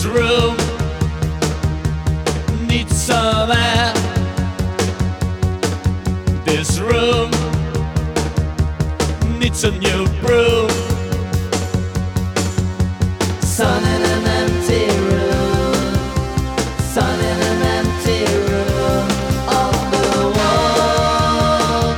This room needs some air. This room needs a new broom. Sun in an empty room. Sun in an empty room. On the wall.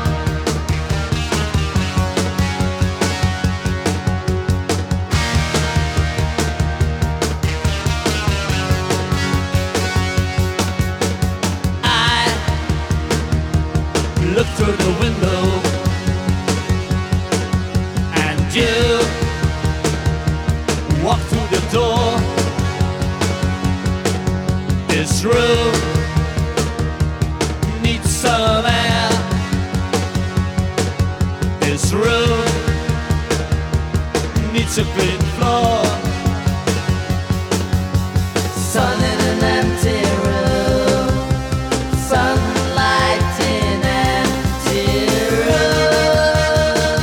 I look through the window and you walk through the door. This room needs some air. This room needs a clean floor. Sun in an empty room. Sunlight in empty room.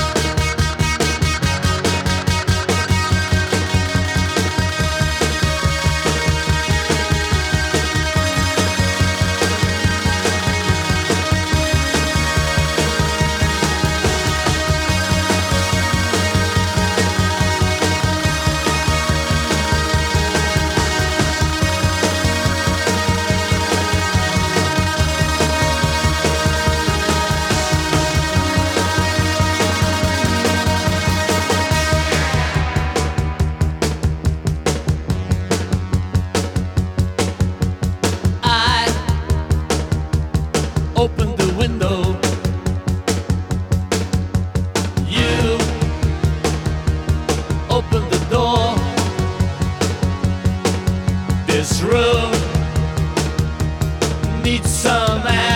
Open the window. You open the door. This room needs some air.